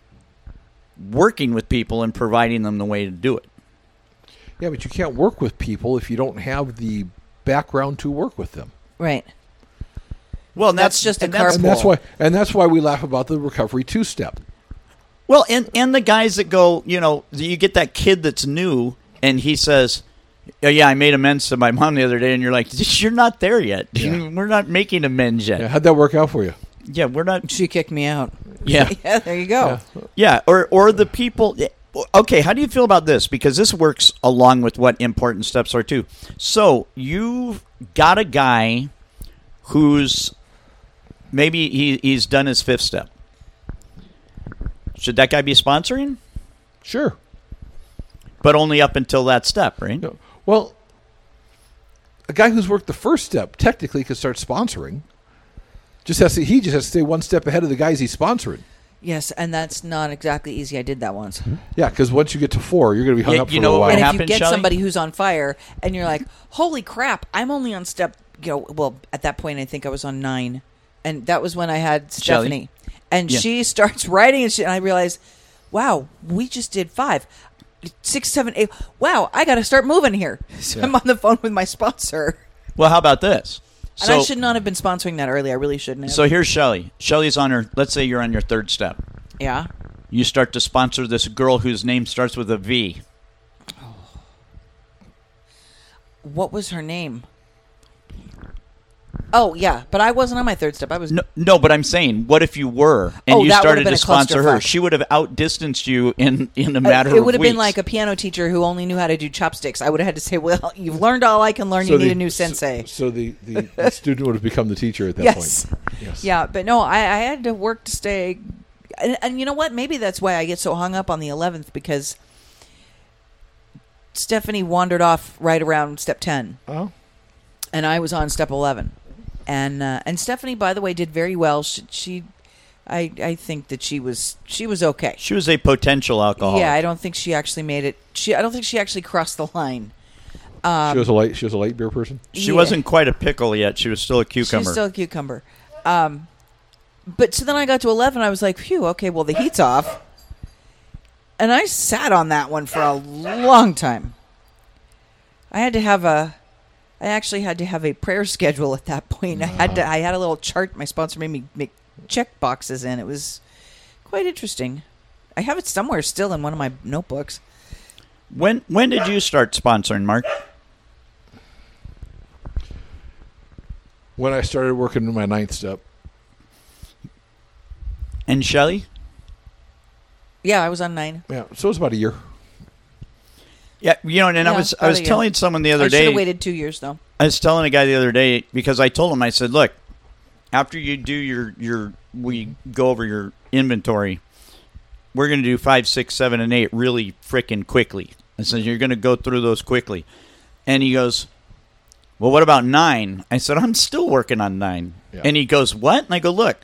working with people and providing them the way to do it. Yeah, but you can't work with people if you don't have the background to work with them. Right. Well, and that's, that's just a and that's, and that's why and that's why we laugh about the recovery two step. Well, and and the guys that go, you know, you get that kid that's new and he says, oh, yeah, I made amends to my mom the other day, and you're like, you're not there yet. Yeah. We're not making amends yet. Yeah, how'd that work out for you? Yeah, we're not. She kicked me out. Yeah. Yeah, there you go. Yeah, yeah or or the people, okay, how do you feel about this? Because this works along with what important steps are too. So you've got a guy who's maybe he, he's done his fifth step. Should that guy be sponsoring? Sure. But only up until that step, right? No. Well, a guy who's worked the first step technically could start sponsoring. Just has to, he just has to stay one step ahead of the guys he's sponsoring. Yes, and that's not exactly easy. I did that once. Yeah, because once you get to four, you're going to be hung Yeah, up you for know a what while. And if happened, you get Shelley? somebody who's on fire and you're like, holy crap, I'm only on step, you know, well, at that point, I think I was on nine. And that was when I had Shelley? Stephanie. And Yeah. she starts writing and, she, and I realized, wow, we just did five. Six, seven, eight. Wow, I got to start moving here. So Yeah. I'm on the phone with my sponsor. Well, how about this? And So, I should not have been sponsoring that early. I really shouldn't have. so here's Shelley. Shelley's on her, let's say you're on your third step. yeah. You start to sponsor this girl whose name starts with a V. What was her name? Oh, yeah. But I wasn't on my third step. I was. No, no, but I'm saying, what if you were and Oh, you that would started have been to a sponsor her? clusterfuck. She would have outdistanced you in, in a Uh, matter it of would have weeks. been like a piano teacher who only knew how to do chopsticks. I would have had to say, well, you've learned all I can learn. So you need the- a new so- sensei. So, the, the, the student would have become the teacher at that Yes. point. Yes. Yeah, but no, I, I had to work to stay. And, and you know what? Maybe that's why I get so hung up on the eleventh, because Stephanie wandered off right around step ten. Oh. And I was on step eleven. And uh, and Stephanie, by the way, did very well. She, she I I think that she was she was okay. She was a potential alcoholic. Yeah, I don't think she actually made it. She I don't think she actually crossed the line. Um, she was a light. She was a light beer person. She yeah. wasn't quite a pickle yet. She was still a cucumber. She's still a cucumber. Um, but so then I got to eleven. I was like, phew, okay, well, the heat's off. And I sat on that one for a long time. I had to have a, I actually had to have a prayer schedule at that point. I had to, I had a little chart. My sponsor made me make check boxes in. It was quite interesting. I have it somewhere still in one of my notebooks. When when did you start sponsoring, Mark? When I started working in my ninth step. And Shelley? Yeah, I was on nine. Yeah, so it was about a year. Yeah, you know, and Yeah, I was I about was a year. telling someone the other I should day. have waited two years though. I was telling a guy the other day because I told him, I said, look, after you do your your we go over your inventory, we're going to do five, six, seven, and eight really frickin' quickly. I said, you're going to go through those quickly. And he goes, well, what about nine? I said, I'm still working on nine. Yeah. And he goes, what? And I go, look,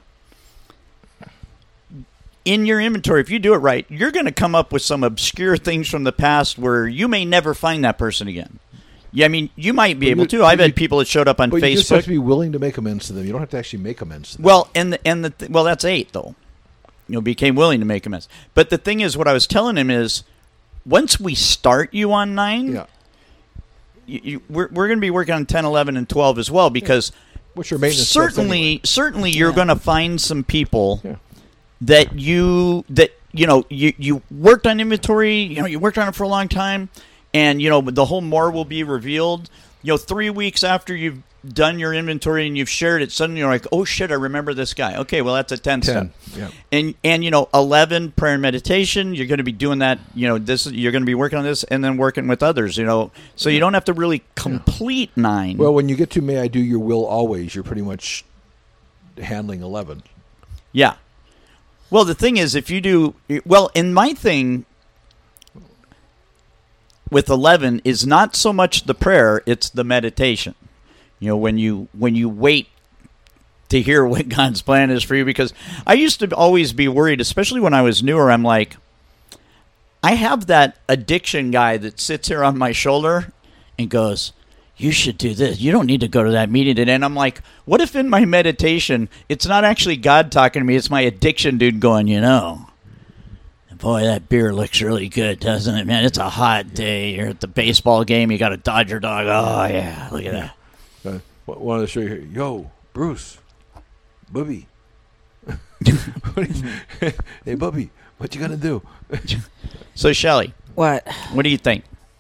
in your inventory, if you do it right, you're going to come up with some obscure things from the past where you may never find that person again. Yeah, I mean, you might be But able you- to. I've but had you- people that showed up on But you just have Facebook. to be willing to make amends to them. You don't have to actually make amends to them. Well, and the, and the th- well, that's eight though. You know, became willing to make amends. But the thing is, what I was telling him is, once we start you on nine, yeah. you, you, we're we're going to be working on ten, eleven, and twelve as well because What's your maintenance steps certainly, anyway? certainly, you're Yeah. going to find some people Yeah. that you that you know you you worked on inventory. You know, you worked on it for a long time, and you know the whole more will be revealed. You know, three weeks after you've done your inventory and you've shared it, suddenly you're like, oh shit, I remember this guy. Okay, well that's a ten, Ten. step. Yeah. And and you know, eleven, prayer and meditation. You're going to be doing that. You know, this you're going to be working on this, and then working with others. You know, so you don't have to really complete nine. Well, when you get to may I do your will always, you're pretty much handling eleven. Yeah. Well, the thing is, if you do well, in my thing with eleven is not so much the prayer; it's the meditation. You know, when you when you wait to hear what God's plan is for you, because I used to always be worried, especially when I was newer. I'm like, I have that addiction guy that sits here on my shoulder and goes, you should do this. You don't need to go to that meeting today. And I'm like, what if in my meditation, it's not actually God talking to me, it's my addiction dude going, you know, boy, that beer looks really good, doesn't it, man? It's a hot day. You're at the baseball game. You got a Dodger dog. Oh, yeah, look at that. Uh, wa- wanted to show you here. Yo, Bruce, Bubby. Hey, Bubby, what you gonna do? So, Shelley, What? what do you think?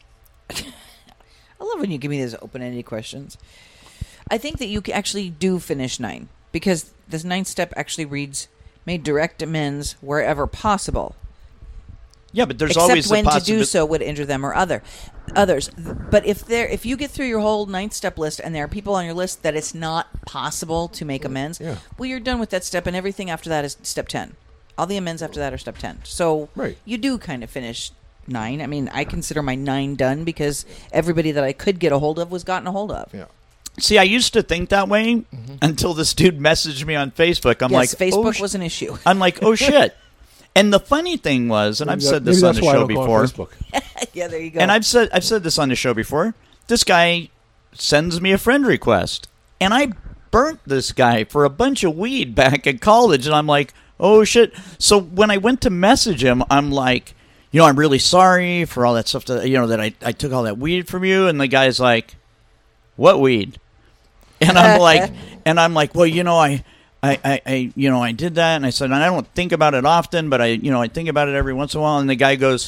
I love when you give me those open-ended questions. I think that you c- actually do finish nine because this ninth step actually reads, "Made direct amends wherever possible." Yeah, but there's except always when the to possibility. do so would injure them or other others. But if there, if you get through your whole ninth step list and there are people on your list that it's not possible to make amends, Yeah. well, you're done with that step, and everything after that is step ten. All the amends after that are step ten. So Right. you do kind of finish nine. I mean, I consider my nine done because everybody that I could get a hold of was gotten a hold of. Yeah. See, I used to think that way until this dude messaged me on Facebook. I'm yes, like, Facebook oh, sh-. was an issue. I'm like, oh shit. And the funny thing was, and I've Maybe said that- this maybe on that's the why I show don't go on before, Facebook. Yeah, there you go. and I've said I've said this on the show before. This guy sends me a friend request, and I burnt this guy for a bunch of weed back in college, and I'm like, oh shit. So when I went to message him, I'm like, you know, I'm really sorry for all that stuff that you know that I I took all that weed from you, and the guy's like, what weed? And I'm like, and I'm like, well, you know, I. I, I, I, you know, I did that, and I said, and I don't think about it often, but I, you know, I think about it every once in a while. And the guy goes,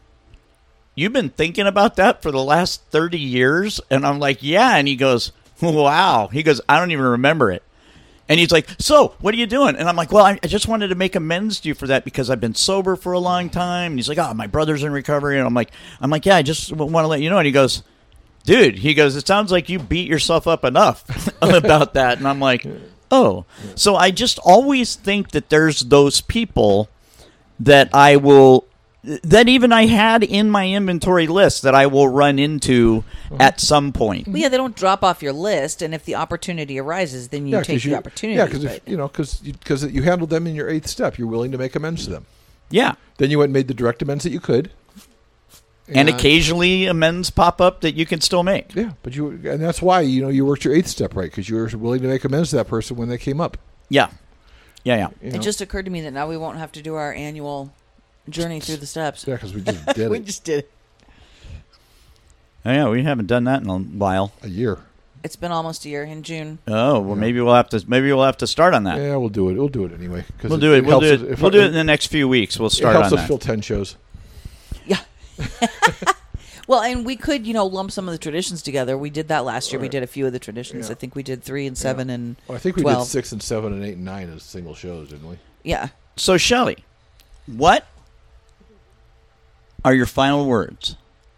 "You've been thinking about that for the last thirty years?" And I'm like, "Yeah." And he goes, "Wow." He goes, "I don't even remember it." And he's like, "So, what are you doing?" And I'm like, "Well, I, I just wanted to make amends to you for that because I've been sober for a long time." And he's like, "Oh, my brother's in recovery." And I'm like, "I'm like, yeah, I just want to let you know." And he goes, "Dude," he goes, "it sounds like you beat yourself up enough about that." And I'm like, oh, so I just always think that there's those people that I will, that even I had in my inventory list that I will run into at some point. well, yeah, they don't drop off your list, and if the opportunity arises, then you Yeah, take 'cause the you, opportunity. Yeah, because but- you know, because because you, handled them in your eighth step, you're willing to make amends to them. Yeah. Then you went and made the direct amends that you could, And occasionally amends pop up that you can still make. Yeah, but you and that's why you know you worked your eighth step right because you were willing to make amends to that person when they came up. Yeah. Yeah, yeah. You It know? just occurred to me that now we won't have to do our annual journey through the steps. Yeah, because we just did we it just did it. Oh, yeah, we haven't done that in a while. a year. It's been almost a year in June. Oh, well, maybe we'll have to maybe we'll have to start on that. Yeah, we'll do it. We'll do it anyway. 'cause We'll do it. We'll helps do us- it. if We'll I- do it in the next few weeks. We'll It start helps on us that. fill ten shows. Yeah. Well, and we could, you know, lump some of the traditions together. We did that last year. We Right. did a few of the traditions. Yeah. I think we did three and seven and Well, I think we twelve. did six and seven and eight and nine as single shows, didn't we? Yeah. So, Shelley, what are your final words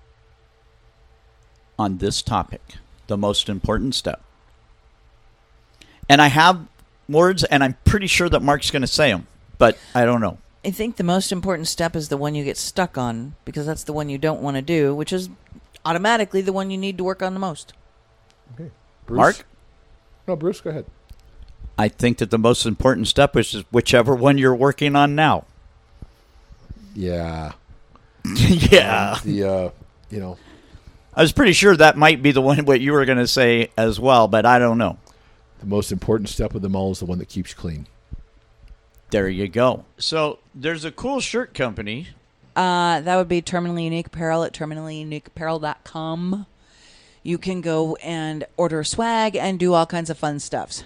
on this topic, the most important step? And I have words, and I'm pretty sure that Mark's going to say them, but I don't know. I think the most important step is the one you get stuck on because that's the one you don't want to do, which is automatically the one you need to work on the most. Okay. Bruce? Mark? No, Bruce, go ahead. I think that the most important step is whichever one you're working on now. Yeah. Yeah. The uh, you know, I was pretty sure that might be the one what you were going to say as well, but I don't know. the most important step of them all is the one that keeps clean. There you go. So there's a cool shirt company. Uh, that would be Terminally Unique Apparel at terminally unique apparel dot com. You can go and order swag and do all kinds of fun stuffs.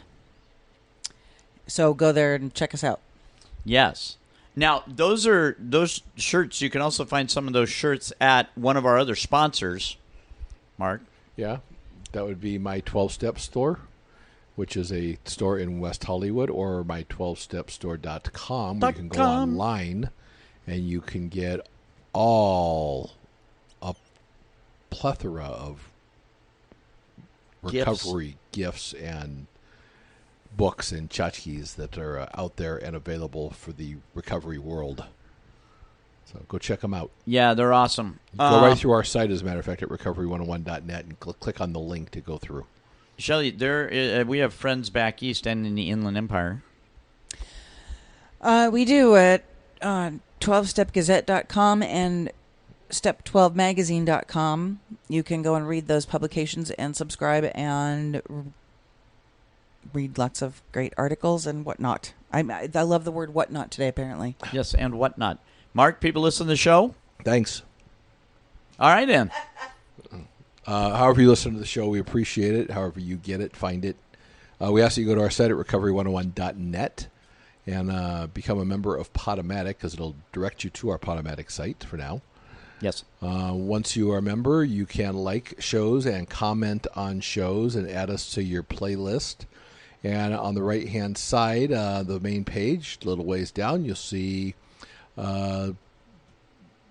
So go there and check us out. Yes. Now, those are those shirts. You can also find some of those shirts at one of our other sponsors, Mark. Yeah, that would be my twelve step store, which is a store in West Hollywood, or my twelve step store dot com, where you can go .com. online and you can get all a plethora of Gifts. recovery gifts and books and tchotchkes that are uh, out there and available for the recovery world. So go check them out. Yeah, they're awesome. Go Uh, right through our site, as a matter of fact, at recovery one oh one dot net and cl- click on the link to go through. Shelley, there uh, we have friends back east and in the Inland Empire. Uh, we do at uh, twelve step gazette dot com and step twelve magazine dot com. You can go and read those publications and subscribe and r- read lots of great articles and whatnot. I I love the word whatnot today, apparently. Yes, and whatnot. Mark, people listen to the show? Thanks. All right, then. Uh, however you listen to the show, we appreciate it. However you get it, find it. Uh, we ask that you go to our site at recovery one oh one dot net and uh, become a member of Podomatic, because it'll direct you to our Podomatic site for now. Yes. Uh, once you are a member, you can like shows and comment on shows and add us to your playlist. And on the right-hand side, uh, the main page, a little ways down, you'll see uh,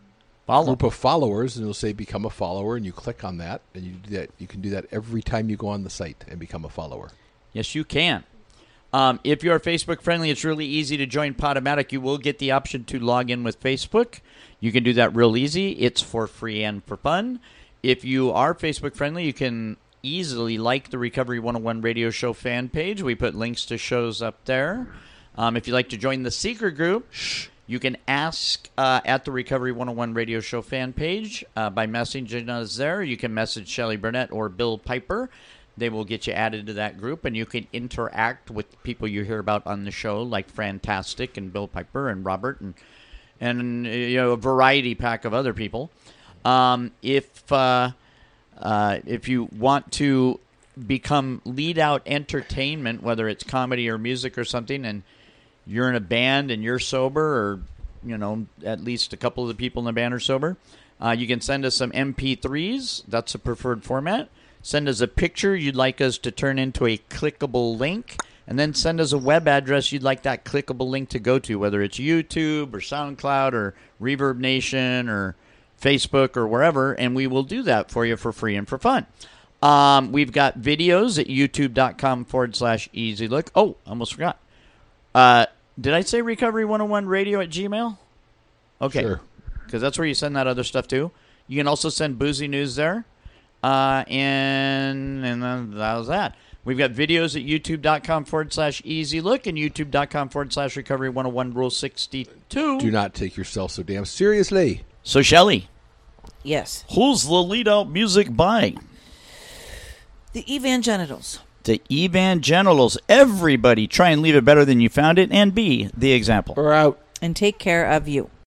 Follow. group of followers, and it'll say become a follower, and you click on that, and you do that. You can do that every time you go on the site and become a follower. Yes, you can. Um, if you're Facebook friendly, it's really easy to join Podomatic. You will get the option to log in with Facebook. You can do that real easy. It's for free and for fun. If you are Facebook friendly, you can easily like the Recovery one oh one Radio Show fan page. We put links to shows up there. Um, if you'd like to join the secret group, shh, you can ask uh, at the Recovery one oh one Radio Show fan page uh, by messaging us there. You can message Shelley Burnett or Bill Piper. They will get you added to that group, and you can interact with people you hear about on the show, like Fantastic and Bill Piper and Robert and and you know a variety pack of other people. Um, if uh, uh, if you want to become lead out entertainment, whether it's comedy or music or something, and you're in a band and you're sober, or you know at least a couple of the people in the band are sober, uh, you can send us some M P threes. That's a preferred format. Send us a picture you'd like us to turn into a clickable link, and then send us a web address you'd like that clickable link to go to, whether it's YouTube or SoundCloud or Reverb Nation or Facebook or wherever, and we will do that for you for free and for fun. Um, we've got videos at youtube.com forward slash easy look. Oh, almost forgot. Uh, did I say Recovery one oh one Radio at Gmail? Okay. Sure. Because that's where you send that other stuff to. You can also send Boozy News there. Uh, and and then that was that. We've got videos at youtube.com forward slash easy look and youtube.com forward slash recovery 101 rule 62. Do not take yourself so damn seriously. So, Shelley, Yes. who's the lead out music by? The Evangenitals. The Evangelicals. Everybody try and leave it better than you found it, and be the example. We're out. And take care of you.